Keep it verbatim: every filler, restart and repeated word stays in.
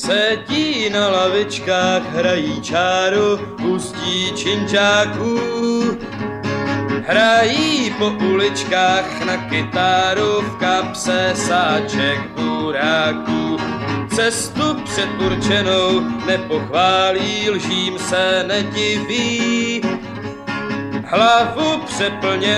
Sedí na lavičkách, hrají čáru pustí činčáků. Hrají po uličkách na kytaru, v kapse sáček buráků. Cestu předurčenou nepochválí, lžím se nediví. Hlavu přeplněnou